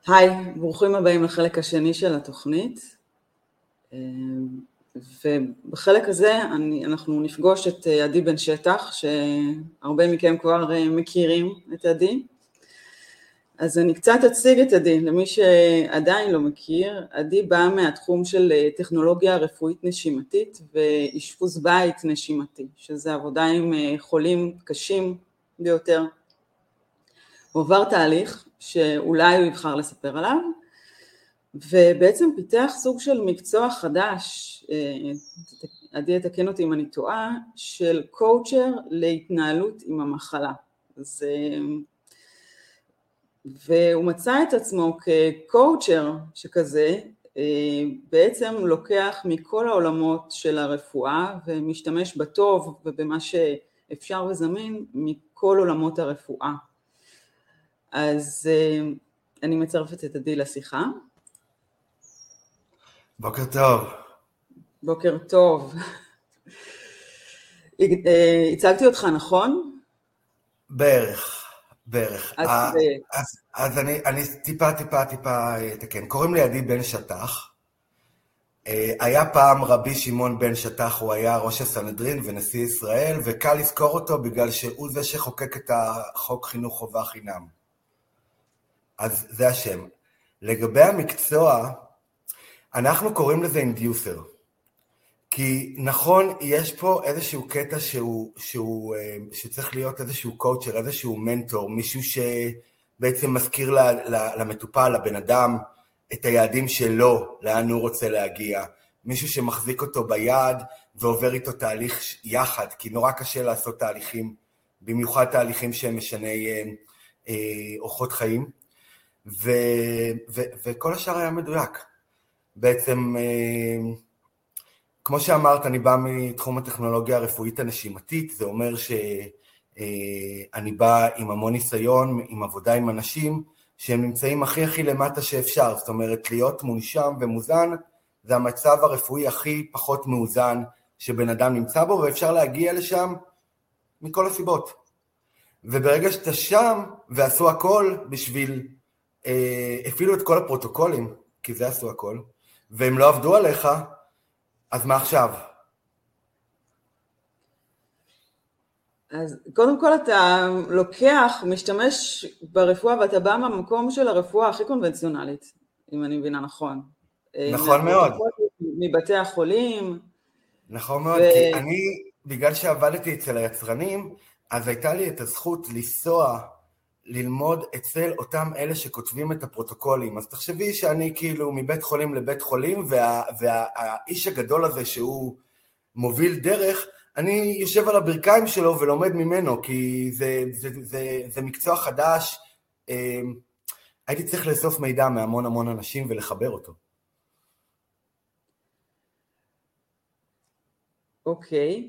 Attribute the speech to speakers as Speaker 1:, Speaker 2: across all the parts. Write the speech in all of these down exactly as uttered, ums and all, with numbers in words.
Speaker 1: היי, ברוכים הבאים לחלק השני של התוכנית, ובחלק הזה אני, אנחנו נפגוש את עדי בן שטח, שהרבה מכם כבר מכירים את עדי. אז אני קצת אציג את עדי, למי שעדיין לא מכיר. עדי באה מהתחום של טכנולוגיה רפואית נשימתית ואשפוז בית נשימתי, שזה עבודה עם חולים קשים ביותר. הוא עבר תהליך שאולי הוא יבחר לספר עליו, ובעצם פיתח סוג של מקצוע חדש, עדי יתקן אותי אם אני טועה, של קואוצ'ר להתנהלות עם המחלה. אז, והוא מצא את עצמו כקואוצ'ר שכזה, בעצם לוקח מכל העולמות של הרפואה, ומשתמש בטוב ובמה שאפשר וזמין מכל עולמות הרפואה. אז אני מצרפת את עדי לשיחה.
Speaker 2: בוקר טוב.
Speaker 1: בוקר טוב. הצגתי אותך נכון?
Speaker 2: בערך, בערך.
Speaker 1: אז,
Speaker 2: אז, אז, אז אני, אני טיפה, טיפה, טיפה, תקן. קוראים לי עדי בן שטח. היה פעם רבי שמעון בן שטח, הוא היה ראש הסנהדרין ונשיא ישראל, וקל לזכור אותו בגלל שהוא זה שחוקק את החוק חינוך חובה חינם. אז זה השם. לגבי המקצוע, אנחנו קוראים לזה אינדיוסר. כי נכון, יש פה איזשהו קטע שהוא, שהוא, שצריך להיות איזשהו קואוצ'ר, איזשהו מנטור, מישהו שבעצם מזכיר למטופל, לבן אדם, את היעדים שלו, לאן הוא רוצה להגיע. מישהו שמחזיק אותו ביד ועובר איתו תהליך יחד, כי נורא קשה לעשות תהליכים, במיוחד תהליכים שהם משני אה, אורחות חיים. ו, ו, וכל השאר היה מדויק. בעצם, כמו שאמרת, אני בא מתחום הטכנולוגיה הרפואית הנשימתית, זה אומר שאני בא עם המון ניסיון, עם עבודה עם אנשים, שהם נמצאים הכי הכי למטה שאפשר, זאת אומרת, להיות מונשם ומוזן, זה המצב הרפואי הכי פחות מאוזן שבן אדם נמצא בו, ואפשר להגיע לשם מכל הסיבות. וברגע שאתה שם, ועשו הכל בשביל, אפילו את כל הפרוטוקולים, כי זה עשו הכל, והם לא עבדו עליך, אז מה עכשיו?
Speaker 1: אז קודם כל אתה לוקח, משתמש ברפואה, ואתה בא מהמקום של הרפואה הכי קונבנציונלית, אם אני מבינה נכון.
Speaker 2: נכון מאוד.
Speaker 1: מבתי החולים.
Speaker 2: נכון מאוד, ו... כי אני, בגלל שעבדתי אצל היצרנים, אז הייתה לי את הזכות לנסוע, ללמוד אצל אותם אלה שכותבים את הפרוטוקולים. אז תחשבי שאני כאילו מבית חולים לבית חולים, וה, והאיש הגדול הזה שהוא מוביל דרך, אני יושב על הברכיים שלו ולומד ממנו, כי זה, זה, זה, זה מקצוע חדש. הייתי צריך לאסוף מידע מהמון המון אנשים ולחבר אותו.
Speaker 1: אוקיי.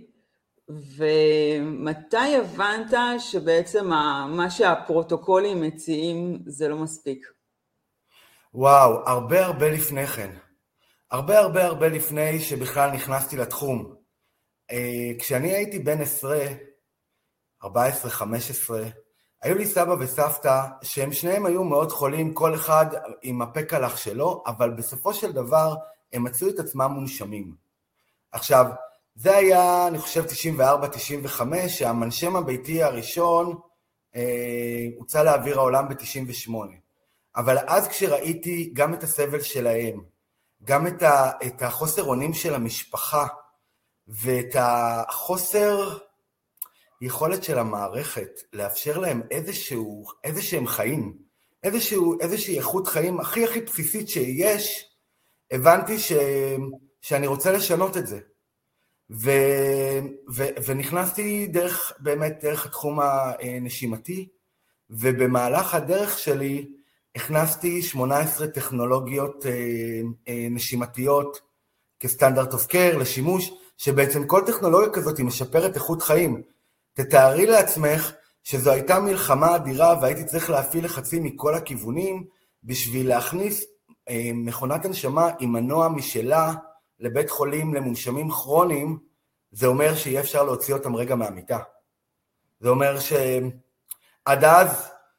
Speaker 1: ומתי הבנת שבעצם מה שהפרוטוקולים מציעים זה לא מספיק?
Speaker 2: וואו, הרבה הרבה לפני כן. הרבה הרבה הרבה לפני שבכלל נכנסתי לתחום. כשאני הייתי בן עשרה, ארבע עשרה, חמש עשרה, היו לי סבא וסבתא שהם שניהם היו מאוד חולים, כל אחד עם הפקלח שלו, אבל בסופו של דבר הם מצאו את עצמם מונשמים. עכשיו, זה היה, אני חושב, תשעים וארבע תשעים וחמש, שהמנשם הביתי הראשון אה, הוצא לאוויר העולם ב-תשעים ושמונה. אבל אז כשראיתי גם את הסבל שלהם, גם את, ה, את החוסר אונים של המשפחה, ואת החוסר יכולת של המערכת, לאפשר להם איזשהו, איזשהם חיים, איזשהו, איזושהי איכות חיים הכי הכי בסיסית שיש, הבנתי ש, שאני רוצה לשנות את זה. ו, ו, ונכנסתי דרך, באמת דרך התחום הנשימתי, ובמהלך הדרך שלי הכנסתי שמונה עשרה טכנולוגיות נשימתיות כסטנדרט אוף קר לשימוש, שבעצם כל טכנולוגיה כזאת היא משפרת איכות חיים. תתארי לעצמך שזו הייתה מלחמה אדירה והייתי צריך להפעיל לחצים מכל הכיוונים בשביל להכניס מכונת הנשמה עם מנוע משלה לבית חולים למונשמים כרוניים. זה אומר שיהיה אפשר להוציא אותם רגע מהמיטה. זה אומר שעד אז,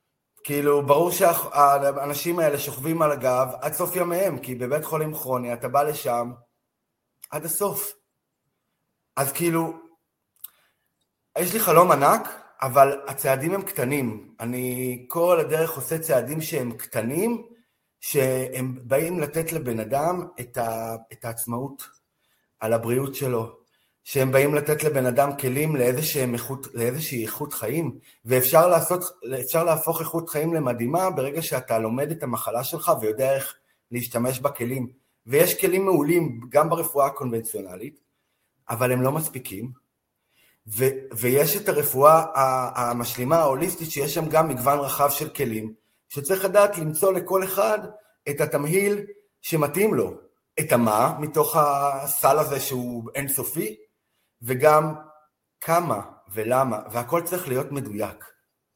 Speaker 2: כאילו, ברור שהאנשים האלה שוכבים על הגב עד סוף ימיהם, כי בבית חולים כרוני אתה בא לשם עד הסוף. אז כאילו, יש לי חלום ענק, אבל הצעדים הם קטנים. אני כל הדרך עושה צעדים שהם קטנים, שהם באים לתת לבן אדם את, ה, את העצמאות על הבריאות שלו, שהם באים לתת לבן אדם כלים לאיזושהי איכות, לאיזושהי איכות חיים, ואפשר לעשות, אפשר להפוך איכות חיים למדהימה ברגע שאתה לומד את המחלה שלך ויודע איך להשתמש בכלים. ויש כלים מעולים גם ברפואה הקונבנציונלית, אבל הם לא מספיקים, ו, ויש את הרפואה המשלימה, ההוליסטית, שיש שם גם מגוון רחב של כלים, שצריך לדעת למצוא לכל אחד את התמהיל שמתאים לו, את המה מתוך הסל הזה שהוא אינסופי, וגם כמה ולמה, והכל צריך להיות מדויק.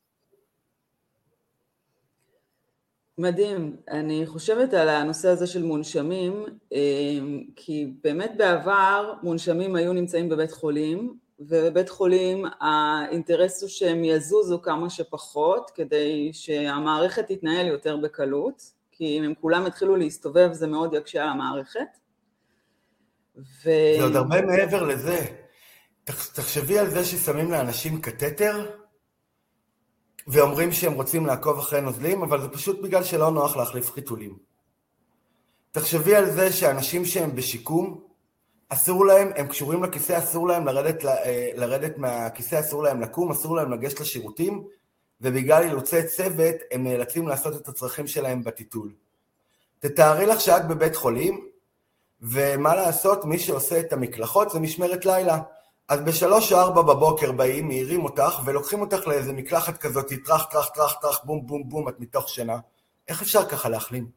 Speaker 1: מדהים. אני חושבת על הנושא הזה של מונשמים, כי באמת בעבר מונשמים היו נמצאים בבית חולים, ובבית חולים האינטרס הוא שהם יזוזו כמה שפחות, כדי שהמערכת תתנהל יותר בקלות, כי אם הם כולם התחילו להסתובב זה מאוד יקשה על המערכת.
Speaker 2: ו... זה עוד הרבה מעבר לזה. תחשבי על זה ששמים לאנשים קטטר, ואומרים שהם רוצים לעקוב אחרי נוזלים, אבל זה פשוט בגלל שלא נוח להחליף חיתולים. תחשבי על זה שאנשים שהם בשיקום, אסור להם, הם קשורים לכיסא, אסור להם לרדת, לרדת מהכיסא, אסור להם לקום, אסור להם לגשת לשירותים, ובגלל אילוצי צוות הם נאלצים לעשות את הצרכים שלהם בטיטול. תתארי לך שאת בבית חולים, ומה לעשות, מי שעושה את המקלחות זה משמרת לילה. אז בשלוש או ארבע בבוקר באים, מהירים אותך, ולוקחים אותך לאיזה מקלחת כזאת, טרח, טרח, טרח, טרח, בום, בום, בום, את מתוך שינה. איך אפשר ככה להחלים?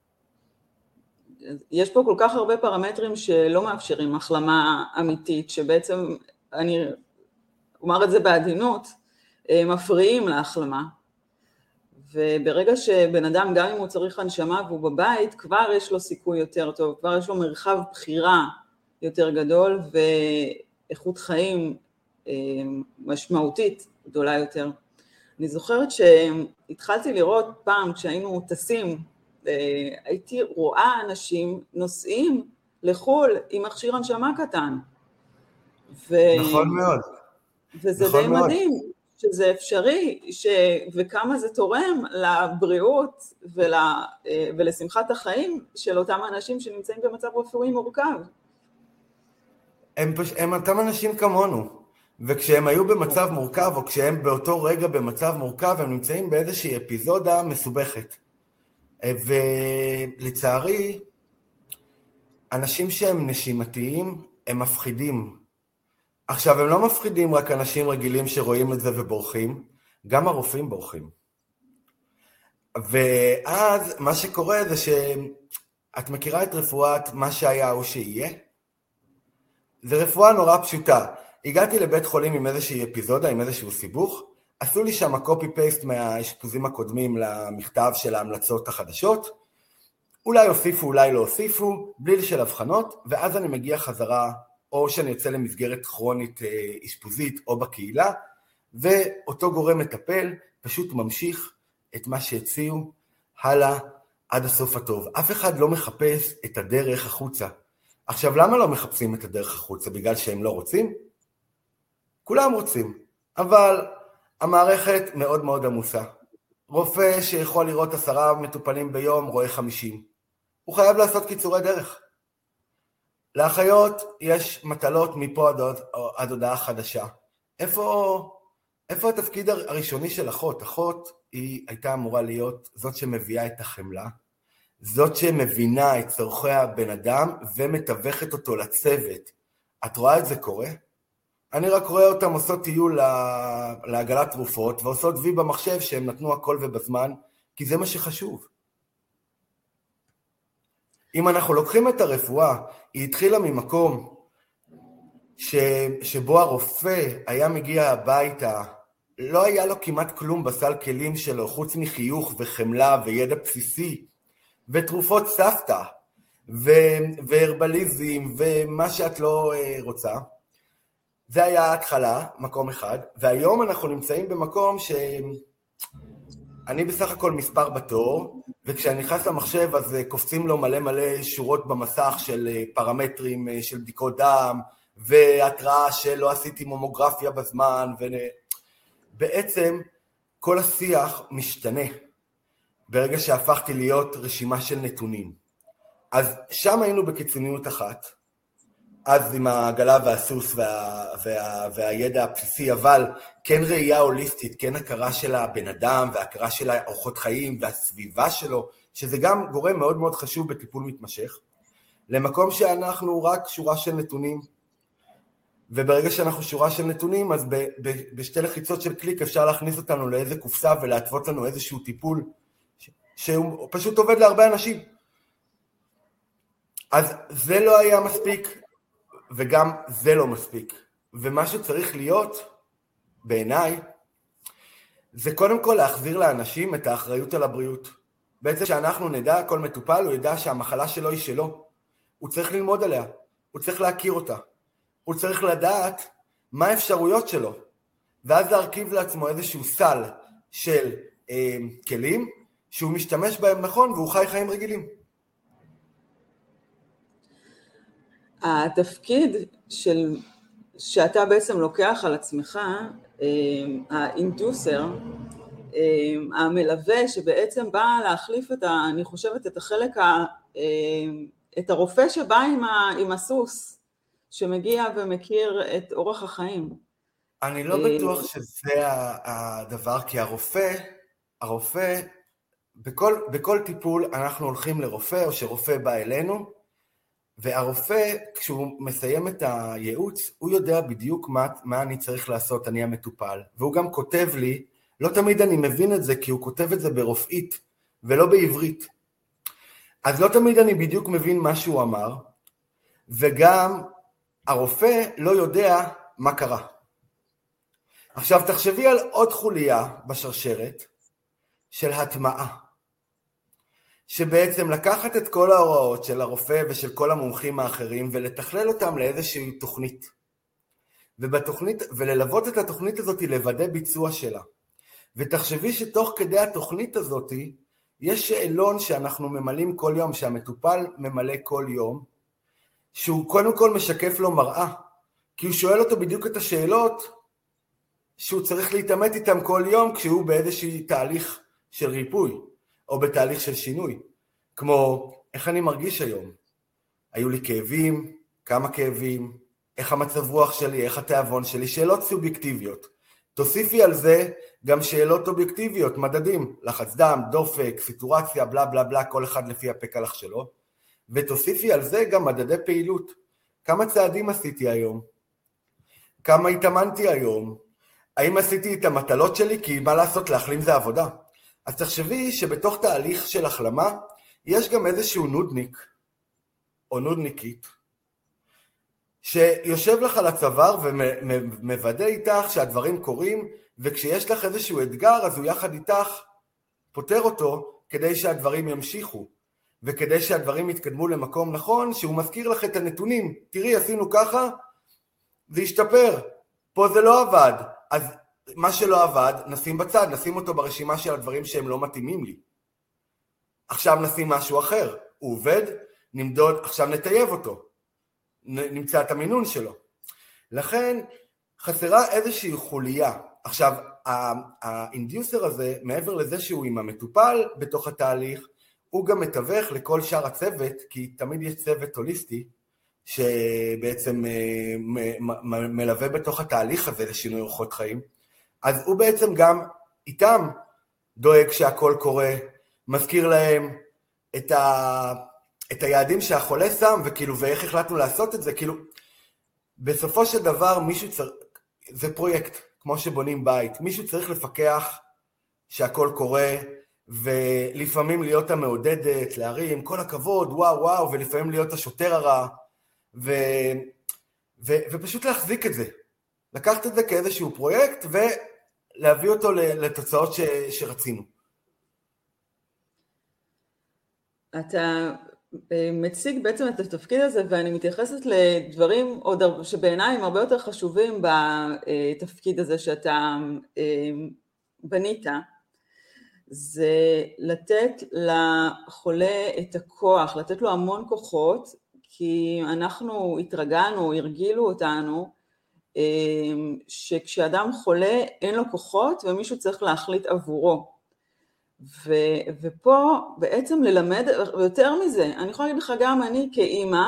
Speaker 1: יש פה כל כך הרבה פרמטרים שלא מאפשרים החלמה אמיתית, שבעצם, אני אומר את זה בעדינות, מפריעים להחלמה. וברגע שבן אדם, גם אם הוא צריך הנשמה והוא בבית, כבר יש לו סיכוי יותר טוב, כבר יש לו מרחב בחירה יותר גדול, ואיכות חיים משמעותית גדולה יותר. אני זוכרת שהתחלתי לראות פעם, כשהיינו טסים, הייתי רואה אנשים נוסעים לחול עם מכשיר הנשמה קטן. ו...
Speaker 2: נכון מאוד.
Speaker 1: וזה
Speaker 2: נכון
Speaker 1: די
Speaker 2: מאוד.
Speaker 1: מדהים. שזה אפשרי, ש... וכמה זה תורם לבריאות ול... ולשמחת החיים של אותם אנשים שנמצאים במצב רפואי מורכב.
Speaker 2: הם, פש... הם אותם אנשים כמונו, וכשהם היו במצב מורכב, או כשהם באותו רגע במצב מורכב, הם נמצאים באיזושהי אפיזודה מסובכת. ולצערי, אנשים שהם נשימתיים, הם מפחידים. עכשיו, הם לא מפחידים רק אנשים רגילים שרואים את זה ובורחים, גם הרופאים בורחים. ואז מה שקורה זה שאת מכירה את רפואת מה שהיה או שיהיה? זה רפואה נורא פשוטה. הגעתי לבית חולים עם איזושהי אפיזודה, עם איזשהו סיבוך, עשו לי שם קופי פייסט מהאשפוזים הקודמים למכתב של ההמלצות החדשות, אולי הוסיפו, אולי לא הוסיפו, בלי של הבחנות, ואז אני מגיע חזרה, או שאני יוצא למסגרת כרונית אשפוזית או בקהילה, ואותו גורם מטפל פשוט ממשיך את מה שהציעו הלאה עד הסוף הטוב. אף אחד לא מחפש את הדרך החוצה. עכשיו, למה לא מחפשים את הדרך החוצה? בגלל שהם לא רוצים? כולם רוצים, אבל המערכת מאוד מאוד עמוסה. רופא שיכול לראות עשרה מטופלים ביום רואה חמישים. הוא חייב לעשות קיצורי דרך. לאחיות יש מטלות מפה עד, עד הודעה חדשה. איפה, איפה התפקיד הראשוני של אחות? אחות היא הייתה אמורה להיות זאת שמביאה את החמלה, זאת שמבינה את צורכי הבן אדם ומתווכת אותו לצוות. את רואה את זה קורה? אני רק רואה אותם עושות טיול להגלת תרופות, ועושות וי במחשב שהם נתנו הכל ובזמן, כי זה מה שחשוב. אם אנחנו לוקחים את הרפואה, היא התחילה ממקום ש... שבו הרופא היה מגיע הביתה, לא היה לו כמעט כלום בסל כלים שלו, חוץ מחיוך וחמלה וידע בסיסי, ותרופות סבתא, ו... והרבליזם, ומה שאת לא רוצה. זה היה ההתחלה, מקום אחד, והיום אנחנו נמצאים במקום ש... אני בסך הכל מספר בתור, וכשאני נכנס למחשב אז קופצים לו מלא מלא שורות במסך של פרמטרים, של בדיקות דם, והתראה שלא עשיתי ממוגרפיה בזמן, ובעצם כל השיח משתנה ברגע שהפכתי להיות רשימה של נתונים. אז שם היינו בקיצוניות אחת, אז עם העגלה והסוס וה, וה, והידע הבסיסי, אבל כן ראייה הוליסטית, כן הכרה של הבן אדם והכרה של האורחות חיים והסביבה שלו, שזה גם גורם מאוד מאוד חשוב בטיפול מתמשך, למקום שאנחנו רק שורה של נתונים, וברגע שאנחנו שורה של נתונים, אז ב, ב, בשתי לחיצות של קליק אפשר להכניס אותנו לאיזה קופסה ולהטוות לנו איזשהו טיפול, ש, שהוא פשוט עובד להרבה אנשים. אז זה לא היה מספיק, וגם זה לא מספיק. ומה שצריך להיות, בעיניי, זה קודם כל להחזיר לאנשים את האחריות על הבריאות. בעצם שאנחנו נדע, כל מטופל, הוא ידע שהמחלה שלו היא שלו. הוא צריך ללמוד עליה, הוא צריך להכיר אותה. הוא צריך לדעת מה האפשרויות שלו. ואז להרכיב לעצמו איזשהו סל של אה, כלים, שהוא משתמש בהם נכון, והוא חי חיים רגילים.
Speaker 1: התפקיד של, שאתה בעצם לוקח על עצמך, האינדוסר, המלווה שבעצם בא להחליף את ה, אני חושבת את החלק, ה, את הרופא שבא עם, ה, עם הסוס, שמגיע ומכיר את אורח החיים.
Speaker 2: אני לא בטוח שזה הדבר, כי הרופא, הרופא, בכל, בכל טיפול אנחנו הולכים לרופא, או שרופא בא אלינו, והרופא, כשהוא מסיים את הייעוץ, הוא יודע בדיוק מה, מה אני צריך לעשות, אני המטופל. והוא גם כותב לי, לא תמיד אני מבין את זה, כי הוא כותב את זה ברופאית, ולא בעברית. אז לא תמיד אני בדיוק מבין מה שהוא אמר, וגם הרופא לא יודע מה קרה. עכשיו תחשבי על עוד חוליה בשרשרת, של הטמעה. שבעצם לקחת את כל ההוראות של הרופא ושל כל המומחים האחרים ולתכלל אותם לאיזושהי תוכנית. ובתוכנית, וללוות את התוכנית הזאת לוודא ביצוע שלה. ותחשבי שתוך כדי התוכנית הזאת יש שאלון שאנחנו ממלאים כל יום, שהמטופל ממלא כל יום, שהוא קודם כל משקף לו מראה, כי הוא שואל אותו בדיוק את השאלות שהוא צריך להתאמת איתם כל יום כשהוא באיזשהו תהליך של ריפוי. או בתהליך של שינוי, כמו איך אני מרגיש היום, היו לי כאבים, כמה כאבים, איך המצב רוח שלי, איך התיאבון שלי, שאלות סובייקטיביות. תוסיפי על זה גם שאלות אובייקטיביות, מדדים, לחץ דם, דופק, סיטורציה, בלה בלה בלה, כל אחד לפי הפקלח שלו, ותוסיפי על זה גם מדדי פעילות, כמה צעדים עשיתי היום, כמה התאמנתי היום, האם עשיתי את המטלות שלי, כי מה לעשות, להחלים זה עבודה. אז תחשבי שבתוך תהליך של החלמה, יש גם איזשהו נודניק, או נודניקית, שיושב לך על הצוואר ומוודא איתך שהדברים קורים, וכשיש לך איזשהו אתגר, אז הוא יחד איתך פותר אותו, כדי שהדברים ימשיכו, וכדי שהדברים יתקדמו למקום נכון, שהוא מזכיר לך את הנתונים. תראי, עשינו ככה, זה ישתפר, פה זה לא עבד, אז מה שלא עבד, נשים בצד, נשים אותו ברשימה של הדברים שהם לא מתאימים לי. עכשיו נשים משהו אחר, הוא עובד, נמדוד, עכשיו נטייב אותו, נמצא את המינון שלו. לכן חסרה איזושהי חוליה. עכשיו, האינדיוסר הזה, מעבר לזה שהוא עם המטופל בתוך התהליך, הוא גם מתווך לכל שאר הצוות, כי תמיד יש צוות הוליסטי, שבעצם מלווה בתוך התהליך הזה לשינוי אורחות חיים, אז הוא בעצם גם איתם דואג שהכל קורה, מזכיר להם את, ה... את היעדים שהחולה שם, וכאילו, ואיך החלטנו לעשות את זה, כאילו, בסופו של דבר מישהו צריך, זה פרויקט, כמו שבונים בית, מישהו צריך לפקח שהכל קורה, ולפעמים להיות המעודדת, להרים, כל הכבוד, וואו וואו, ולפעמים להיות השוטר הרע, ו... ו... ופשוט להחזיק את זה. לקחת את זה כאיזשהו פרויקט, ולהביא אותו לתוצאות ש... שרצינו.
Speaker 1: אתה מציג בעצם את התפקיד הזה, ואני מתייחסת לדברים עוד שבעיניי הם הרבה יותר חשובים בתפקיד הזה שאתה בנית. זה לתת לחולה את הכוח, לתת לו המון כוחות, כי אנחנו התרגלנו, הרגילו אותנו, שכשאדם חולה אין לו כוחות ומישהו צריך להחליט עבורו. ו, ופה בעצם ללמד, ויותר מזה, אני יכולה להגיד לך גם אני כאימא,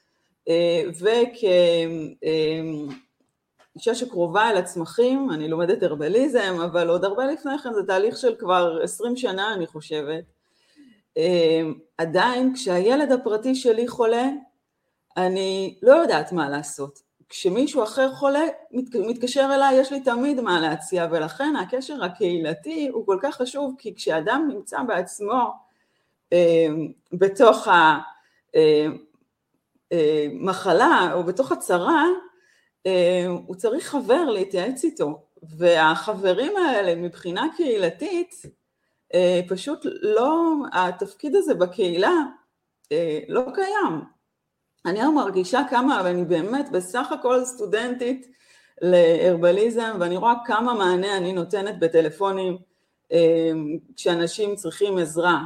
Speaker 1: וכאישה שקרובה אל הצמחים, אני לומדת הרבליזם, אבל עוד הרבה לפני כן זה תהליך של כבר עשרים שנה אני חושבת. עדיין כשהילד הפרטי שלי חולה, אני לא יודעת מה לעשות. כשמישהו אחר חולה, מתקשר אליי, יש לי תמיד מה להציע, ולכן הקשר הקהילתי הוא כל כך חשוב, כי כשאדם נמצא בעצמו אה, בתוך המחלה או בתוך הצרה, אה, הוא צריך חבר להתייעץ איתו, והחברים האלה מבחינה קהילתית, אה, פשוט לא, התפקיד הזה בקהילה אה, לא קיים. אני מרגישה כמה, ואני באמת בסך הכל סטודנטית להרבליזם, ואני רואה כמה מענה אני נותנת בטלפונים כשאנשים צריכים עזרה.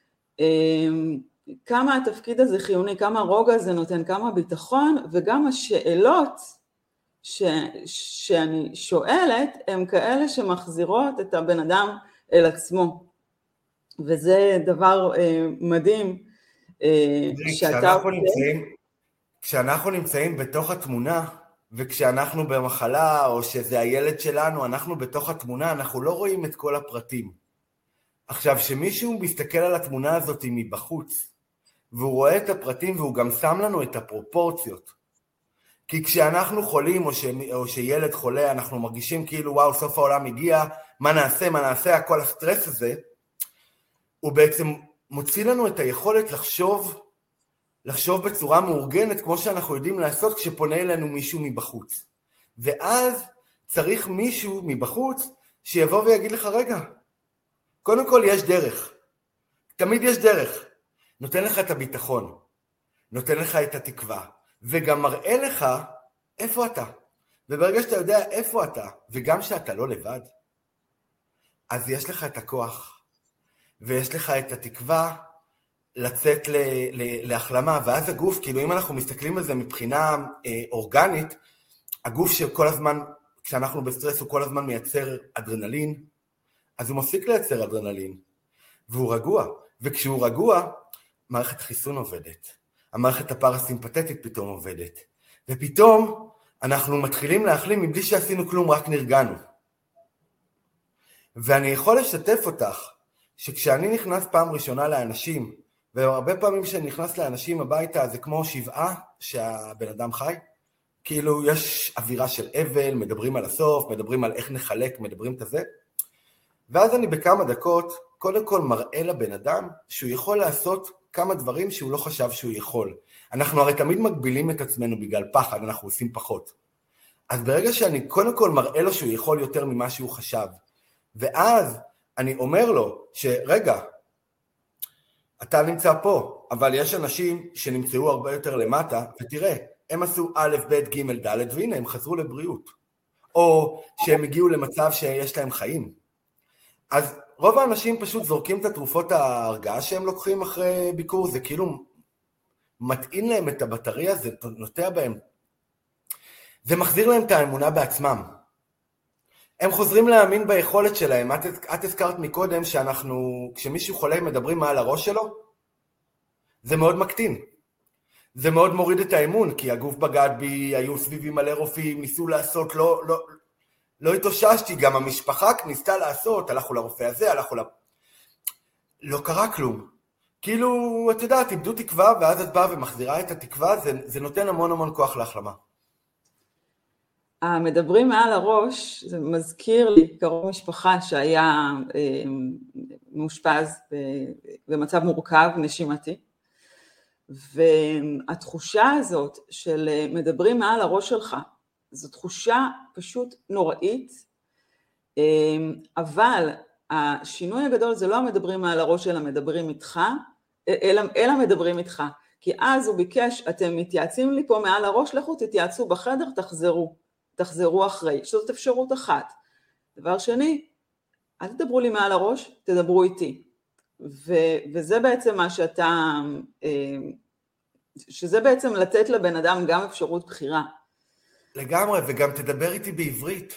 Speaker 1: כמה התפקיד הזה חיוני, כמה רוגע זה נותן, כמה ביטחון, וגם השאלות ש, שאני שואלת, הן כאלה שמחזירות את הבן אדם אל עצמו. וזה דבר מדהים.
Speaker 2: כשאנחנו נמצאים, כשאנחנו נמצאים בתוך התמונה, וכשאנחנו במחלה, או שזה הילד שלנו, אנחנו בתוך התמונה, אנחנו לא רואים את כל הפרטים. עכשיו, שמישהו מסתכל על התמונה הזאת מבחוץ, והוא רואה את הפרטים, והוא גם שם לנו את הפרופורציות. כי כשאנחנו חולים, או, ש... או שילד חולה, אנחנו מרגישים כאילו, וואו, סוף העולם הגיע, מה נעשה, מה נעשה, כל הסטרס הזה, הוא בעצם מוציא לנו את היכולת לחשוב, לחשוב בצורה מאורגנת, כמו שאנחנו יודעים לעשות כשפונה אלינו מישהו מבחוץ. ואז צריך מישהו מבחוץ שיבוא ויגיד לך, רגע, קודם כל יש דרך. תמיד יש דרך. נותן לך את הביטחון, נותן לך את התקווה, וגם מראה לך איפה אתה. וברגע שאתה יודע איפה אתה, וגם שאתה לא לבד, אז יש לך את הכוח, ויש לך את התקווה, לצאת ל, ל, להחלמה, ואז הגוף, כאילו אם אנחנו מסתכלים על זה מבחינה אה, אורגנית, הגוף שכל הזמן, כשאנחנו בסטרס, הוא כל הזמן מייצר אדרנלין, אז הוא מפסיק לייצר אדרנלין, והוא רגוע, וכשהוא רגוע, מערכת חיסון עובדת, המערכת הפרסימפטית פתאום עובדת, ופתאום אנחנו מתחילים להחלים מבלי שעשינו כלום, רק נרגענו. ואני יכול לשתף אותך, שכשאני נכנס פעם ראשונה לאנשים, והרבה פעמים שאני נכנס לאנשים הביתה, זה כמו שבעה שהבן אדם חי, כאילו יש אווירה של אבל, מדברים על הסוף, מדברים על איך נחלק, מדברים את זה, ואז אני בכמה דקות, קודם כל מראה לבן אדם, שהוא יכול לעשות כמה דברים שהוא לא חשב שהוא יכול. אנחנו הרי תמיד מגבילים את עצמנו בגלל פחד, אנחנו עושים פחות. אז ברגע שאני קודם כל מראה לו שהוא יכול יותר ממה שהוא חשב, ואז אני אומר לו שרגע, אתה נמצא פה, אבל יש אנשים שנמצאו הרבה יותר למטה, ותראה, הם עשו א', ב', ג', ד', והנה, הם חזרו לבריאות. או שהם הגיעו למצב שיש להם חיים. אז רוב האנשים פשוט זורקים את התרופות ההרגעה שהם לוקחים אחרי ביקור, זה כאילו מטעין להם את הבטריה, זה נוטע בהם. זה מחזיר להם את האמונה בעצמם. הם חוזרים להאמין ביכולת שלהם. את, את הזכרת מקודם שאנחנו, כשמישהו חולה מדברים מעל הראש שלו, זה מאוד מקטין. זה מאוד מוריד את האמון, כי הגוף בגד בי, היו סביבי מלא רופאים, ניסו לעשות, לא, לא, לא התאוששתי, גם המשפחה ניסתה לעשות, הלכו לרופא הזה, הלכו ל... לא קרה כלום. כאילו, את יודעת, איבדו תקווה, ואז את באה ומחזירה את התקווה, זה, זה נותן המון המון כוח להחלמה.
Speaker 1: המדברים מעל הראש, זה מזכיר לי קרוב משפחה שהיה אה, מאושפז במצב מורכב, נשימתי, והתחושה הזאת של מדברים מעל הראש שלך, זו תחושה פשוט נוראית, אה, אבל השינוי הגדול זה לא המדברים מעל הראש אלא מדברים איתך, אלא, אלא מדברים איתך, כי אז הוא ביקש, אתם מתייעצים לי פה מעל הראש, לכו תתייעצו בחדר, תחזרו. תחזרו אחרי, שזאת אפשרות אחת. דבר שני, אל תדברו לי מעל הראש, תדברו איתי. ו- וזה בעצם מה שאתה, שזה בעצם לתת לבן אדם גם אפשרות בחירה.
Speaker 2: לגמרי, וגם תדבר איתי בעברית.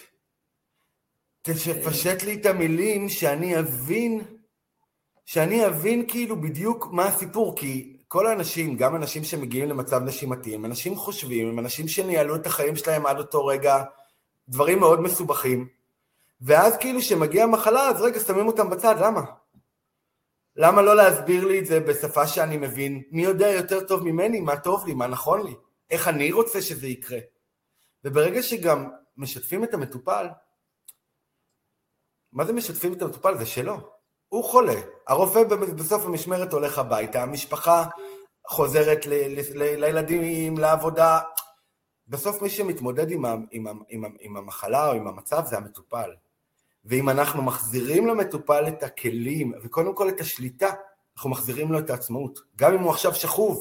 Speaker 2: תפשט לי את המילים שאני אבין, שאני אבין כאילו בדיוק מה הסיפור, כי כל האנשים, גם אנשים שמגיעים למצב נשימתי, הם אנשים חושבים, הם אנשים שניהלו את החיים שלהם עד אותו רגע, דברים מאוד מסובכים, ואז כאילו שמגיעה המחלה, אז רגע שמים אותם בצד, למה? למה לא להסביר לי את זה בשפה שאני מבין? מי יודע יותר טוב ממני, מה טוב לי, מה נכון לי? איך אני רוצה שזה יקרה? וברגע שגם משתפים את המטופל, מה זה משתפים את המטופל? זה שלו. הוא חולה. הרופא בסוף המשמרת הולך הביתה, המשפחה חוזרת ל- ל- ל- לילדים, לעבודה. בסוף מי שמתמודד עם, ה- עם, ה- עם, ה- עם המחלה או עם המצב זה המטופל. ואם אנחנו מחזירים למטופל את הכלים, וקודם כל את השליטה, אנחנו מחזירים לו את העצמאות. גם אם הוא עכשיו שכוב.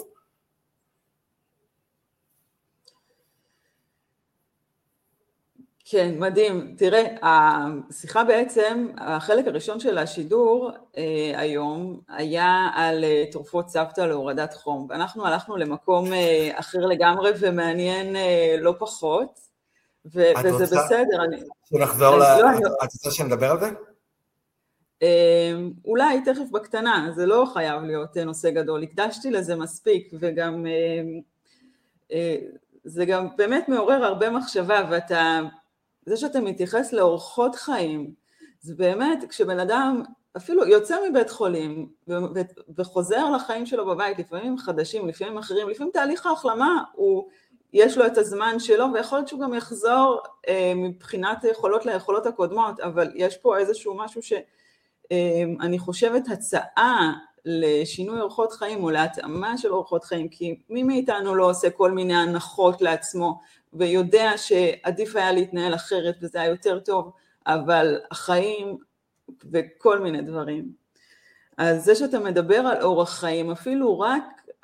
Speaker 1: כן, מדהים. תראה, השיחה בעצם, החלק הראשון של השידור אה, היום היה על אה, תרופות סבתא להורדת חום, ואנחנו הלכנו למקום אה, אחר לגמרי ומעניין אה, לא פחות, ו- וזה
Speaker 2: רוצה,
Speaker 1: בסדר. אני,
Speaker 2: שנחזור
Speaker 1: אני,
Speaker 2: ל...
Speaker 1: לא,
Speaker 2: את,
Speaker 1: אני,
Speaker 2: את רוצה שנדבר על זה?
Speaker 1: אה, אולי תכף בקטנה, זה לא חייב להיות נושא גדול, הקדשתי לזה מספיק, וגם אה, אה, זה גם באמת מעורר הרבה מחשבה, ואתה... זה שאתה מתייחס לאורחות חיים, זה באמת כשבן אדם אפילו יוצא מבית חולים וחוזר לחיים שלו בבית, לפעמים חדשים, לפעמים אחרים, לפעמים תהליך ההחלמה, הוא, יש לו את הזמן שלו, ויכול להיות שהוא גם יחזור אה, מבחינת היכולות ליכולות הקודמות, אבל יש פה איזשהו משהו שאני חושבת הצעה לשינוי אורחות חיים או להתאמה של אורחות חיים, כי מי מאיתנו לא עושה כל מיני הנחות לעצמו, ויודע שעדיף היה להתנהל אחרת וזה היה יותר טוב, אבל החיים וכל מיני דברים. אז זה שאתה מדבר על אורח חיים, אפילו רק,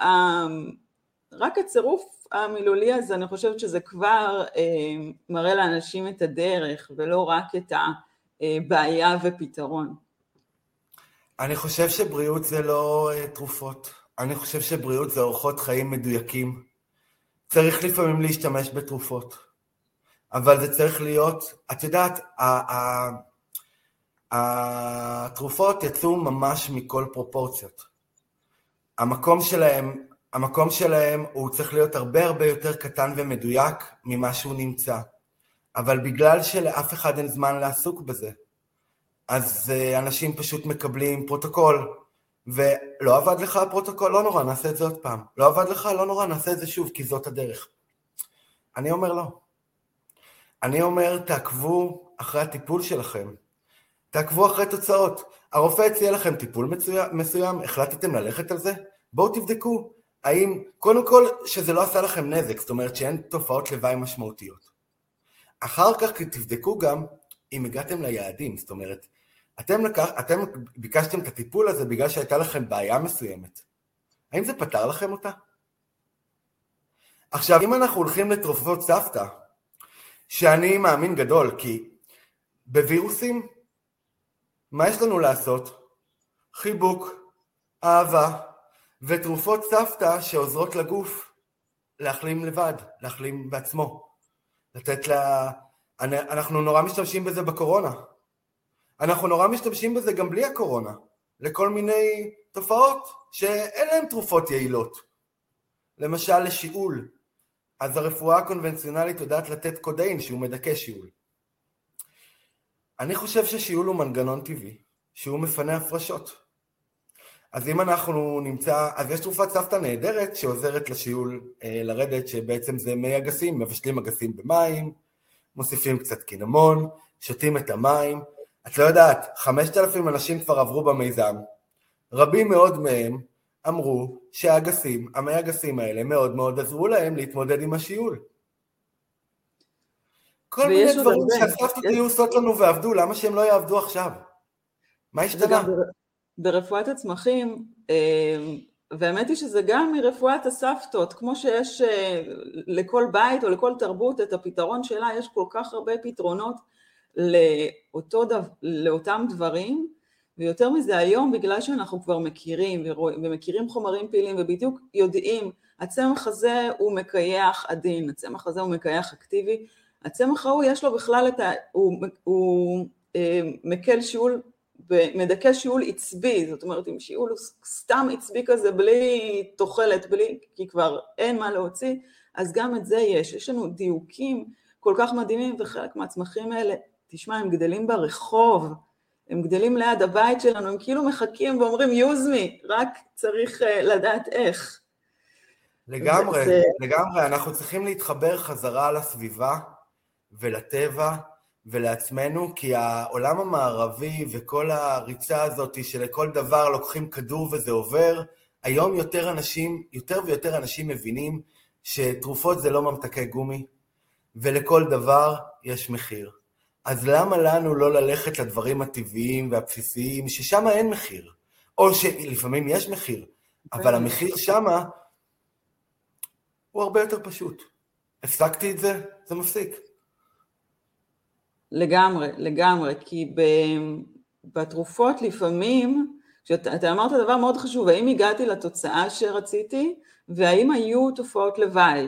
Speaker 1: רק הצירוף המילולי הזה, אני חושבת שזה כבר מראה לאנשים את הדרך, ולא רק את הבעיה ופתרון.
Speaker 2: אני חושב שבריאות זה לא תרופות. אני חושב שבריאות זה אורחות חיים מדויקים. צריך לפעמים להשתמש בתרופות. אבל זה צריך להיות, את יודעת, התרופות יצאו ממש מכל פרופורציות. המקום שלהם, המקום שלהם הוא צריך להיות הרבה הרבה יותר קטן ומדויק ממה שהוא נמצא. אבל בגלל שלאף אחד אין זמן לעסוק בזה, אז אנשים פשוט מקבלים פרוטוקול, ולא עבד לך הפרוטוקול, לא נורא, נעשה את זה עוד פעם. לא עבד לך, לא נורא, נעשה את זה שוב, כי זאת הדרך. אני אומר לא. אני אומר, תעקבו אחרי הטיפול שלכם. תעקבו אחרי תוצאות. הרופא הציע לכם טיפול מסוים, מסוים, החלטתם ללכת על זה? בואו תבדקו. האם, קודם כל, שזה לא עשה לכם נזק, זאת אומרת שאין תופעות לוואי משמעותיות. אחר כך תבדקו גם אם הגעתם ליעדים, זאת אומרת, אתם, לקח, אתם ביקשתם את הטיפול הזה בגלל שהייתה לכם בעיה מסוימת. האם זה פתר לכם אותה? עכשיו, אם אנחנו הולכים לתרופות סבתא, שאני מאמין גדול, כי בווירוסים, מה יש לנו לעשות? חיבוק, אהבה, ותרופות סבתא שעוזרות לגוף להחלים לבד, להחלים בעצמו. לתת לה... אנחנו נורא משתמשים בזה בקורונה. אנחנו נורא משתמשים בזה גם בלי הקורונה, לכל מיני תופעות שאין להן תרופות יעילות. למשל לשיעול. אז הרפואה הקונבנציונלית יודעת לתת קודאין שהוא מדכא שיעול. אני חושב ששיעול הוא מנגנון טבעי, שהוא מפנה הפרשות. אז אם אנחנו נמצא, אז יש תרופת סבתא נהדרת שעוזרת לשיעול אה, לרדת, שבעצם זה מי אגסים, מבשלים אגסים במים, מוסיפים קצת קינמון, שותים את המים. את לא יודעת, חמשת אלפים אנשים כבר עברו במיזם. רבים מאוד מהם אמרו שהאגסים, המי אגסים האלה מאוד מאוד עזרו להם להתמודד עם השיעול. כל מיני דברים שהסבתות יהיו עושות לנו ועבדו, למה שהם לא יעבדו עכשיו? מה השתנה?
Speaker 1: ברפואת הצמחים, והאמת היא שזה גם מרפואת הסבתות, כמו שיש לכל בית או לכל תרבות את הפתרון שלה, יש כל כך הרבה פתרונות לאותו דו, לאותם דברים, ויותר מזה היום בגלל שאנחנו כבר מכירים ומכירים חומרים פעילים ובדיוק יודעים, הצמח הזה הוא מקייח עדין, הצמח הזה הוא מקייח אקטיבי, הצמח ההוא יש לו בכלל את ה... הוא, הוא אה, מקל שיעול, מדכא שיעול עצבי, זאת אומרת אם שיעול הוא סתם עצבי כזה בלי תוחלת, בלי, כי כבר אין מה להוציא, אז גם את זה יש, יש לנו דיוקים כל כך מדהימים וחלק מהצמחים האלה, תשמע הם גדלים ברחוב, הם גדלים ליד הבית שלנו, הם כאילו מחכים ואומרים use me, רק צריך uh, לדעת איך.
Speaker 2: לגמרי, זה... לגמרי, אנחנו צריכים להתחבר חזרה לסביבה ולטבע ולעצמנו, כי העולם המערבי וכל הריצה הזאת שלכל דבר לוקחים כדור וזה עובר, היום יותר אנשים, יותר ויותר אנשים מבינים שתרופות זה לא ממתקי גומי, ולכל דבר יש מחיר. אז למה לנו לא ללכת לדברים הטבעיים והבסיסיים, ששם אין מחיר? או שלפעמים יש מחיר, אבל המחיר שם הוא הרבה יותר פשוט. הפסקתי את זה, זה מפסיק.
Speaker 1: לגמרי, לגמרי, כי בתרופות לפעמים, אתה אמרת דבר מאוד חשוב, האם הגעתי לתוצאה שרציתי, והאם היו תופעות לוואי.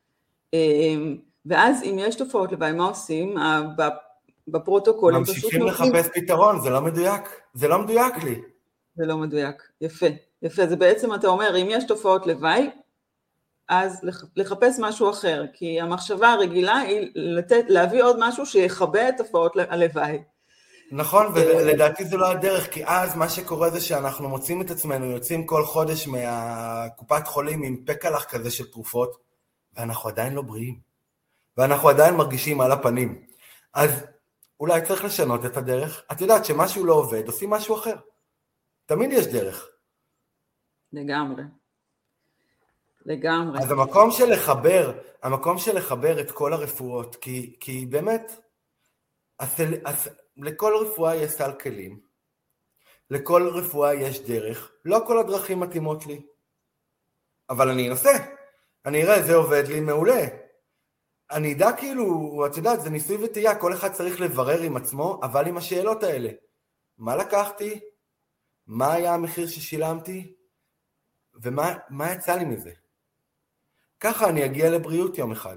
Speaker 1: ואז אם יש תופעות לוואי, מה עושים? בפרוטוקולים פשוט
Speaker 2: ממשיכים לחפש פתרון, זה לא מדויק, זה לא מדויק לי.
Speaker 1: זה לא מדויק, יפה, יפה, זה בעצם אתה אומר, אם יש תופעות לוואי, אז לחפש משהו אחר, כי המחשבה הרגילה היא לתת, להביא עוד משהו שיחבא את תופעות הלוואי.
Speaker 2: נכון, ולדעתי זה לא הדרך, כי אז מה שקורה זה שאנחנו מוצאים את עצמנו, יוצאים כל חודש מהקופת חולים עם פקלח כזה של תרופות, ואנחנו עדיין לא בריאים, ואנחנו עדיין מרגישים על הפנים. אז אולי צריך לשנות את הדרך. את יודעת שמשהו לא עובד, עושים משהו אחר. תמיד יש דרך. לגמרי.
Speaker 1: לגמרי.
Speaker 2: אז המקום של לחבר, המקום של לחבר את כל הרפואות, כי, כי באמת, הסל, הס, לכל רפואה יש סל כלים, לכל רפואה יש דרך, לא כל הדרכים מתאימות לי, אבל אני אנסה, אני אראה, זה עובד לי מעולה, אני אדע כאילו, את יודעת, זה ניסוי וטעייה, כל אחד צריך לברר עם עצמו, אבל עם השאלות האלה, מה לקחתי, מה היה המחיר ששילמתי, ומה מה יצא לי מזה? ככה אני אגיע לבריאות יום אחד.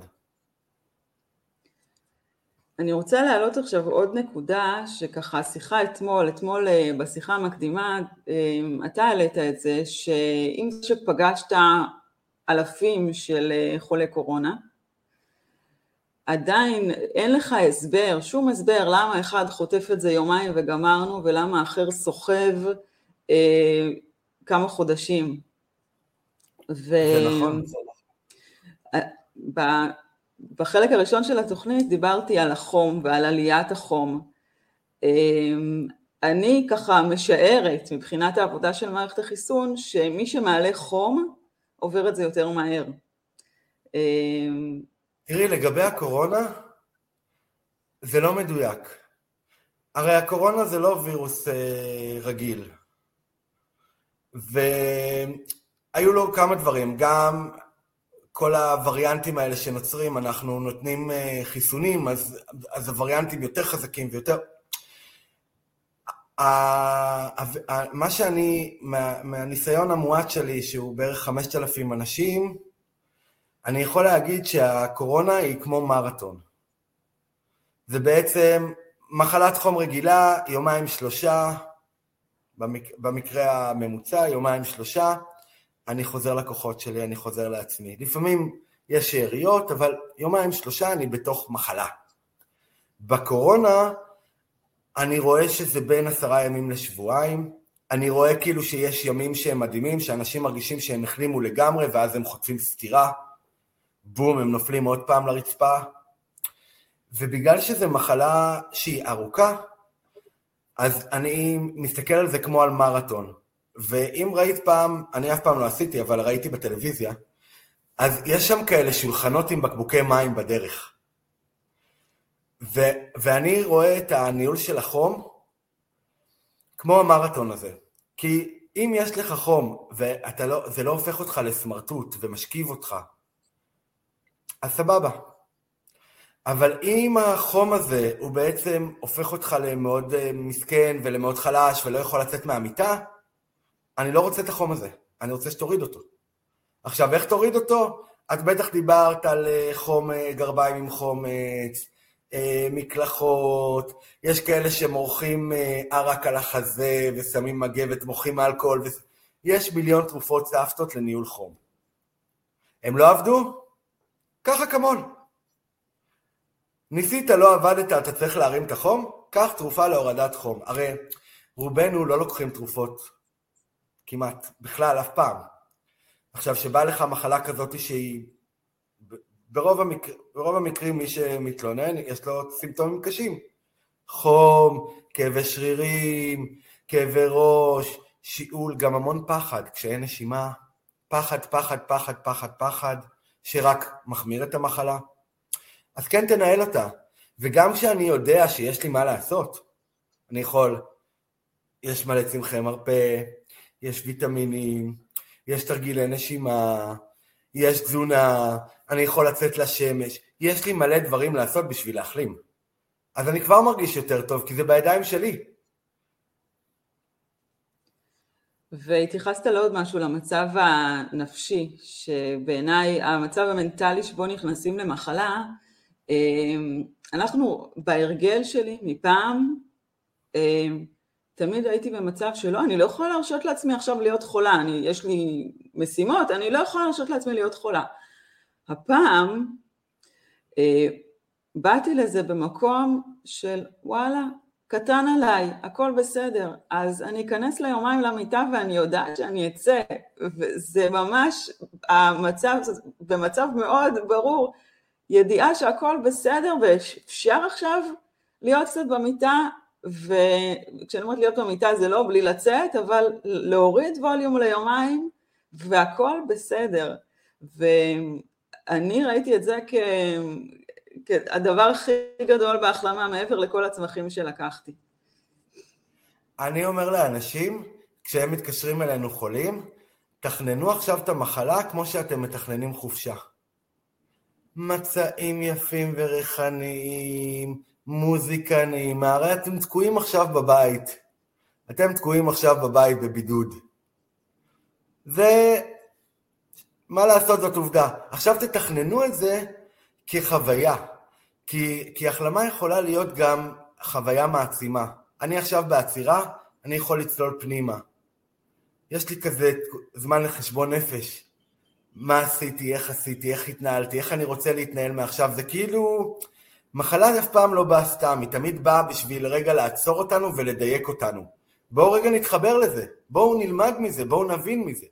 Speaker 1: אני רוצה להעלות עכשיו עוד נקודה, שככה שיחה אתמול, אתמול בשיחה המקדימה, אתה העלית את זה, שאם שפגשת אלפים של חולי קורונה, עדיין אין לך הסבר, שום הסבר, למה אחד חוטף את זה יומיים וגמרנו, ולמה אחר סוחב אה, כמה חודשים. ו...
Speaker 2: זה נכון.
Speaker 1: בחלק הראשון של התוכנית דיברתי על החום ועל עליית החום. אני ככה משערת מבחינת העבודה של מערכת החיסון, שמי שמעלה חום עובר את זה יותר מהר.
Speaker 2: תראי, לגבי הקורונה, זה לא מדויק. הרי הקורונה זה לא וירוס אה, רגיל. והיו לו כמה דברים, גם כל הווריאנטים האלה שנוצרים, אנחנו נותנים אה, חיסונים, אז, אז הווריאנטים יותר חזקים ויותר... מה שאני, מה, מהניסיון המועט שלי, שהוא בערך חמשת אלפים אנשים, אני יכול להגיד שהקורונה היא כמו מרתון. זה בעצם מחלת חום רגילה, יומיים שלושה, במק... במקרה הממוצע, יומיים שלושה, אני חוזר לכוחות שלי, אני חוזר לעצמי. לפעמים יש שאריות, אבל יומיים שלושה אני בתוך מחלה. בקורונה, אני רואה שזה בין עשרה ימים לשבועיים, אני רואה כאילו שיש ימים שהם מדהימים, שאנשים מרגישים שהם החלימו לגמרי, ואז הם חוטפים סתירה, בום, הם נופלים עוד פעם לרצפה, ובגלל שזו מחלה שהיא ארוכה, אז אני מסתכל על זה כמו על מרתון, ואם ראית פעם, אני אף פעם לא עשיתי, אבל ראיתי בטלוויזיה, אז יש שם כאלה שולחנות עם בקבוקי מים בדרך, ו- ואני רואה את הניהול של החום כמו המרתון הזה, כי אם יש לך חום, וזה לא, לא הופך אותך לסמרטוט ומשכיב אותך, אז סבבה. אבל אם החום הזה הוא בעצם הופך אותך למאוד מסכן ולמאוד חלש ולא יכול לצאת מהמיטה, אני לא רוצה את החום הזה, אני רוצה שתוריד אותו. עכשיו, איך תוריד אותו? את בטח דיברת על חום גרביים עם חומץ, מקלחות, יש כאלה שמורחים ערק על החזה ושמים מגבת, מורחים אלכוהול, ו... יש מיליון תרופות סבתות לניהול חום. הם לא עבדו? ככה כמון. ניסית, לא עבדת, אתה צריך להרים את החום? קח תרופה להורדת חום. הרי רובנו לא לוקחים תרופות, כמעט, בכלל, אף פעם. עכשיו, שבא לך מחלה כזאת שהיא, ברוב, המקר... ברוב המקרים מי שמתלונן, יש לו סימפטומים קשים. חום, כאבי שרירים, כאבי ראש, שיעול, גם המון פחד, כשאין נשימה, פחד, פחד, פחד, פחד, פחד, שרק מחמיר את המחלה. אז כן תנהל אותה, וגם כשאני יודע שיש לי מה לעשות, אני יכול, יש מלא צמחי מרפא, יש ויטמינים, יש תרגילי נשימה, יש תזונה, אני יכול לצאת לשמש, יש לי מלא דברים לעשות בשביל להחלים. אז אני כבר מרגיש יותר טוב, כי זה בידיים שלי.
Speaker 1: והתייחסת לעוד משהו למצב הנפשי, שבעיניי המצב המנטלי שבו נכנסים למחלה, אנחנו בהרגל שלי מפעם, תמיד הייתי במצב שלא, אני לא יכולה להרשות לעצמי עכשיו להיות חולה, אני, יש לי משימות, אני לא יכולה להרשות לעצמי להיות חולה. הפעם באתי לזה במקום של וואלה, קטן עליי, הכל בסדר, אז אני אכנס ליומיים למיטה ואני יודעת שאני אצא, וזה ממש המצב, במצב מאוד ברור, ידיעה שהכל בסדר ואפשר עכשיו להיות קצת במיטה, וכשאני אומרת להיות במיטה זה לא בלי לצאת, אבל להוריד ווליום ליומיים והכל בסדר, ואני ראיתי את זה כ... הדבר הכי גדול בהחלמה מעבר לכל הצמחים שלקחתי.
Speaker 2: אני אומר לאנשים, כשהם מתקשרים אלינו חולים, תכננו עכשיו את המחלה כמו שאתם מתכננים חופשה. מצעים יפים וריחניים, מוזיקה נעימה, הרי אתם תקועים עכשיו בבית. אתם תקועים עכשיו בבית בבידוד. זה, מה לעשות, זאת עובדה. עכשיו תתכננו את זה כחוויה. כי, כי החלמה יכולה להיות גם חוויה מעצימה. אני עכשיו בעצירה, אני יכול לצלול פנימה. יש לי כזה זמן לחשבון נפש. מה עשיתי, איך עשיתי, איך התנהלתי, איך אני רוצה להתנהל מעכשיו. זה כאילו, מחלה אף פעם לא באה סתם, היא תמיד באה בשביל רגע לעצור אותנו ולדייק אותנו. בואו רגע נתחבר לזה, בואו נלמד מזה, בואו נבין מזה.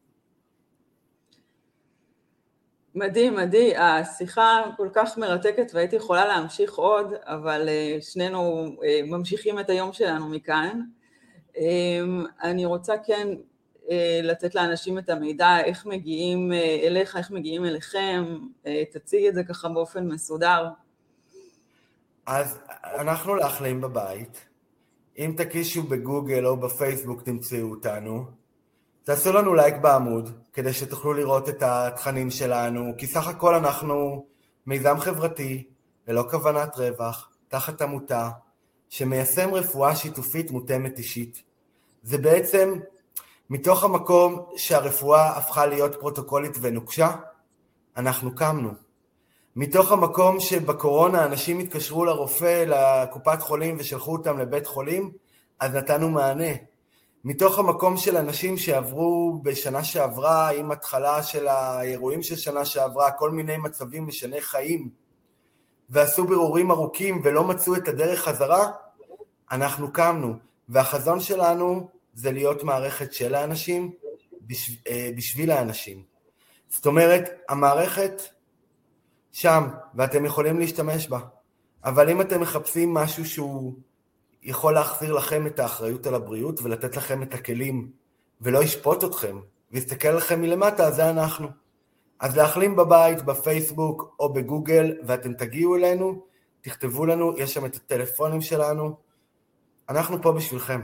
Speaker 1: מדהים, מדהים, השיחה כל כך מרתקת והייתי יכולה להמשיך עוד, אבל שנינו ממשיכים את היום שלנו מכאן. אני רוצה כן לתת לאנשים את המידע, איך מגיעים אליך, איך מגיעים אליכם, תציג את זה ככה באופן מסודר.
Speaker 2: אז אנחנו להחלים בבית, אם תקישו בגוגל או בפייסבוק תמצאו אותנו, תעשו לנו לייק בעמוד, כדי שתוכלו לראות את התכנים שלנו, כי סך הכל אנחנו מיזם חברתי, ללא כוונת רווח, תחת עמותה, שמיישם רפואה שיתופית מותאמת אישית. זה בעצם מתוך המקום שהרפואה הפכה להיות פרוטוקולית ונוקשה, אנחנו קמנו. מתוך המקום שבקורונה אנשים התקשרו לרופא, לקופת חולים ושלחו אותם לבית חולים, אז נתנו מענה. מתוך המקום של אנשים שעברו בשנה שעברה, עם התחלה של האירועים של שנה שעברה, כל מיני מצבים משני חיים, ועשו בירורים ארוכים ולא מצאו את הדרך חזרה, אנחנו קמנו. והחזון שלנו זה להיות מערכת של האנשים, בשביל האנשים. זאת אומרת, המערכת שם, ואתם יכולים להשתמש בה. אבל אם אתם מחפשים משהו שהוא יכול להחזיר לכם את האחריות על הבריאות, ולתת לכם את הכלים, ולא ישפוט אתכם, ויסתכל לכם מלמטה, אז זה אנחנו. אז להחלים בבית, בפייסבוק, או בגוגל, ואתם תגיעו אלינו, תכתבו לנו, יש שם את הטלפונים שלנו, אנחנו פה בשבילכם.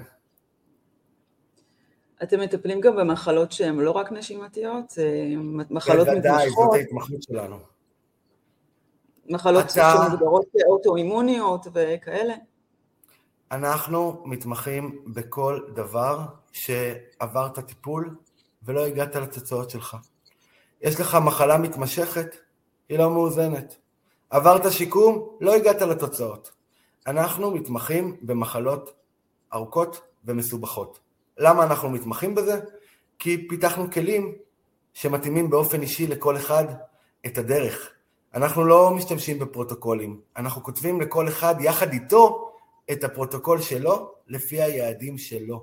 Speaker 1: אתם מטפלים גם במחלות שהן לא רק נשימתיות, מחלות מתמשכות.
Speaker 2: בוודאי, זאת ההתמחות שלנו.
Speaker 1: מחלות אתה... שמוגדרות כאוטואימוניות וכאלה?
Speaker 2: אנחנו מתמחים בכל דבר שעברת טיפול ולא הגעת לתוצאות שלך. יש לך מחלה מתמשכת, היא לא מאוזנת. עברת שיקום, לא הגעת לתוצאות. אנחנו מתמחים במחלות ארוכות ומסובכות. למה אנחנו מתמחים בזה? כי פיתחנו כלים שמתאימים באופן אישי לכל אחד את הדרך. אנחנו לא משתמשים בפרוטוקולים, אנחנו כותבים לכל אחד יחד איתו את הפרוטוקול שלו לפי היעדים שלו.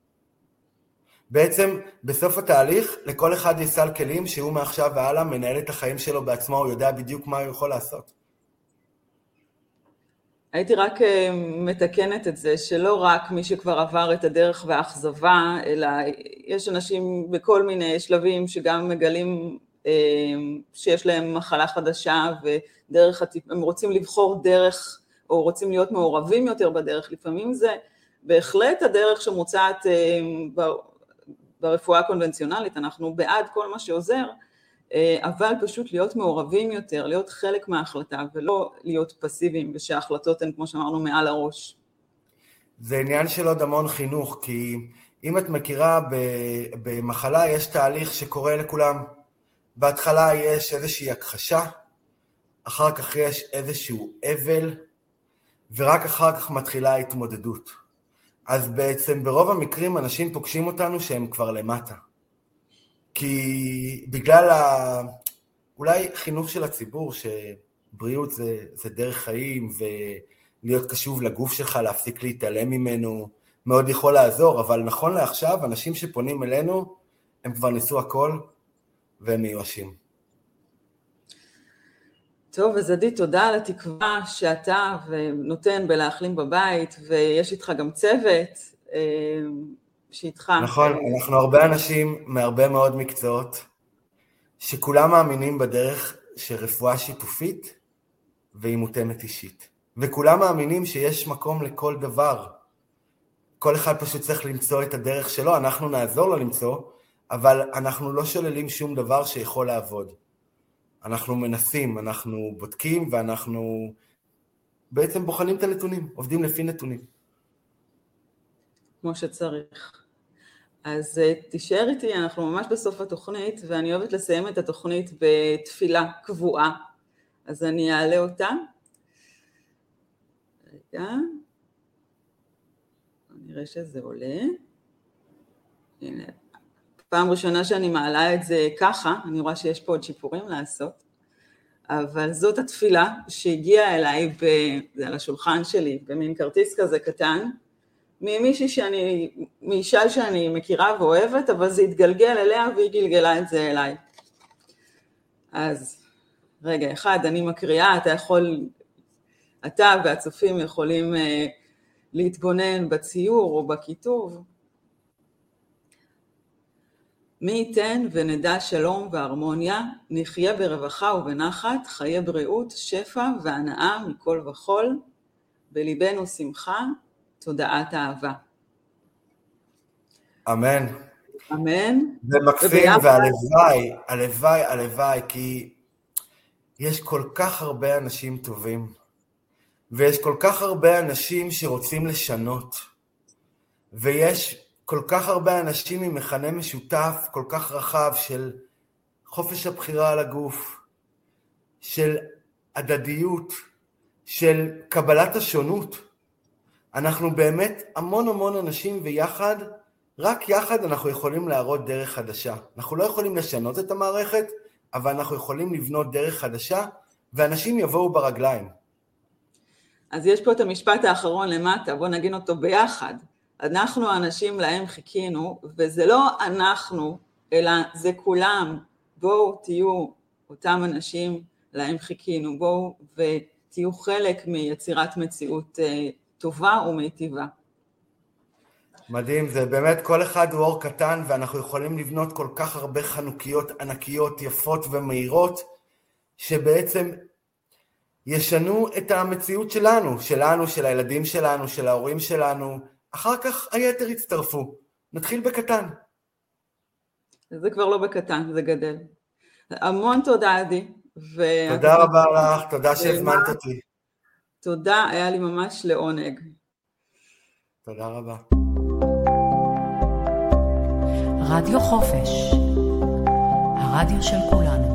Speaker 2: בעצם בסוף התהליך לכל אחד יש סל כלים שהוא מעכשיו והלאה מנהל את החיים שלו בעצמו, הוא יודע בדיוק מה הוא יכול לעשות.
Speaker 1: הייתי רק מתקנת את זה, שלא רק מי שכבר עבר את הדרך והאכזבה, אלא יש אנשים בכל מיני שלבים שגם מגלים שיש להם מחלה חדשה, ודרך הטיפ... הם רוצים לבחור דרך, או רוצים להיות מעורבים יותר בדרך, לפעמים זה בהחלט הדרך שמוצעת ברפואה הקונבנציונלית, אנחנו בעד כל מה שעוזר, אבל פשוט להיות מעורבים יותר, להיות חלק מההחלטה, ולא להיות פסיביים, ושההחלטות הן, כמו שאמרנו, מעל הראש.
Speaker 2: זה עניין של עוד המון חינוך, כי אם את מכירה במחלה, יש תהליך שקורה לכולם. בהתחלה יש איזושהי הכחשה, אחר כך יש איזשהו אבל, ורק אחר כך מתחילה ההתמודדות. אז בעצם ברוב המקרים אנשים פוגשים אותנו שהם כבר למטה. כי בגלל ה... אולי חינוך של הציבור, שבריאות זה, זה דרך חיים, ולהיות קשוב לגוף שלך, להפסיק להתעלם ממנו, מאוד יכול לעזור, אבל נכון לעכשיו, אנשים שפונים אלינו, הם כבר ניסו הכל, והם מיואשים.
Speaker 1: טוב, אז עדי, תודה על התקווה שאתה ונותן בלהחלים בבית, ויש איתך גם צוות שאיתך.
Speaker 2: נכון, אנחנו הרבה אנשים מהרבה מאוד מקצועות, שכולם מאמינים בדרך שרפואה שיתופית והיא מותאמת אישית. וכולם מאמינים שיש מקום לכל דבר. כל אחד פשוט צריך למצוא את הדרך שלו, אנחנו נעזור לו למצוא, אבל אנחנו לא שוללים שום דבר שיכול לעבוד. אנחנו מנסים, אנחנו בודקים, ואנחנו בעצם בוחנים את הנתונים, עובדים לפי נתונים.
Speaker 1: כמו שצריך. אז תישאר איתי, אנחנו ממש בסוף התוכנית, ואני אוהבת לסיים את התוכנית בתפילה קבועה. אז אני אעלה אותה. רגע. נראה שזה עולה. הנה. פעם ראשונה שאני מעלה את זה ככה, אני רואה שיש פה עוד שיפורים לעשות, אבל זאת התפילה שהגיעה אליי, ב... זה על השולחן שלי, במין כרטיס כזה קטן, ממישהי שאני, מאישה שאני מכירה ואוהבת, אבל זה התגלגל אליה והיא גלגלה את זה אליי. אז רגע, אחד, אני מקריאה, אתה יכול, אתה והצופים יכולים uh, להתבונן בציור או בכיתוב. מי ייתן ונדע שלום והרמוניה, נחיה ברווחה ובנחת, חיי בריאות, שפע והנאה מכל וכל, בליבנו שמחה, תודעת אהבה.
Speaker 2: אמן.
Speaker 1: אמן.
Speaker 2: זה מקסים, והלוואי, הלוואי, הלוואי, כי יש כל כך הרבה אנשים טובים, ויש כל כך הרבה אנשים שרוצים לשנות, ויש כל כך הרבה אנשים עם מכנה משותף כל כך רחב של חופש הבחירה על הגוף, של הדדיות, של קבלת השונות. אנחנו באמת המון המון אנשים ויחד, רק יחד אנחנו יכולים להראות דרך חדשה. אנחנו לא יכולים לשנות את המערכת, אבל אנחנו יכולים לבנות דרך חדשה, ואנשים יבואו ברגליים.
Speaker 1: אז יש פה את המשפט האחרון למטה, בוא נגיד אותו ביחד. אנחנו האנשים להם חיכינו, וזה לא אנחנו, אלא זה כולם. בואו תהיו אותם אנשים להם חיכינו, בואו ותהיו חלק מיצירת מציאות טובה ומיטיבה.
Speaker 2: מדהים, זה באמת כל אחד הוא אור קטן, ואנחנו יכולים לבנות כל כך הרבה חנוכיות ענקיות, יפות ומהירות, שבעצם ישנו את המציאות שלנו, שלנו, של הילדים שלנו, של ההורים שלנו, אחר כך היתר יצטרפו. נתחיל בקטן.
Speaker 1: זה כבר לא בקטן, זה גדל. המון תודה עדי,
Speaker 2: תודה רבה לך, תודה שהזמנת אותי.
Speaker 1: תודה, היה לי ממש לעונג.
Speaker 2: תודה רבה.
Speaker 3: רדיו חופש, הרדיו של כולנו.